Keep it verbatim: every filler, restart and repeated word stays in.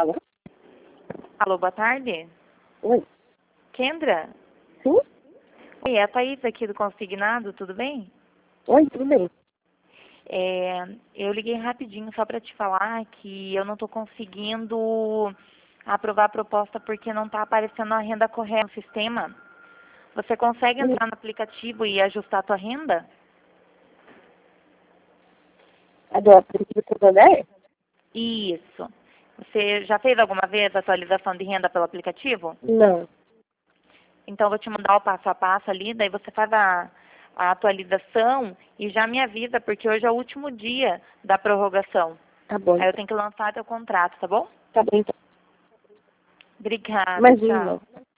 Alô? Alô, boa tarde. Oi. Kendra? Sim? Oi, é a Thaís aqui do Consignado, tudo bem? Oi, tudo bem? É, eu liguei rapidinho só para te falar que eu não estou conseguindo aprovar a proposta porque não está aparecendo a renda correta no sistema. Você consegue Hum. entrar no aplicativo e ajustar a tua renda? A do aplicativo Santander? Isso. Você já fez alguma vez a atualização de renda pelo aplicativo? Não. Então, eu vou te mandar o passo a passo ali, daí você faz a, a atualização e já me avisa, porque hoje é o último dia da prorrogação. Tá bom, Aí eu então. tenho que lançar teu contrato, tá bom? Tá bom, então. Obrigada, Imagina. tchau.